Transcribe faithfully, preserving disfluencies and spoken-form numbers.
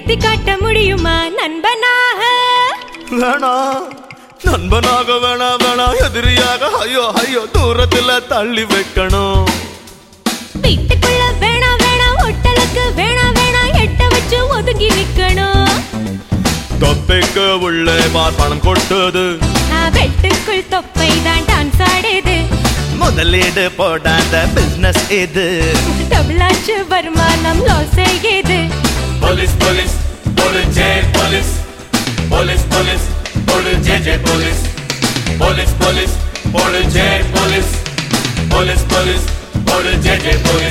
நிறுத்தி காட்ட முடியுமா நண்பனாக? வேணா நண்பனாக வேணா வேணா எதிரியாக ஐயோ ஐயோ தூரத்துல தள்ளி வைக்கணும். வீட்டுக்குள்ள வேணா வேணா ஹோட்டலுக்கு வேணா வேணா எட்ட வச்சு ஒதுங்கி நிக்கணும். தொப்பைக்கு உள்ளே பார் பணம் கொட்டுது, வெட்டுக்குள் தொப்பை தான் டான்ஸ் ஆடுது. முதலீடு போடாத பிசினஸ் இது, டபுளாச்சு வருமானம் லாஸ் செய்யுது. Police, police, போடு ஜெய் போலீஸ். Police, police, போடு ஜெய் ஜெய் போலீஸ். Police, police, போடு ஜெய் போலீஸ். Police, police, போடு ஜெய் ஜெய் போலீஸ்.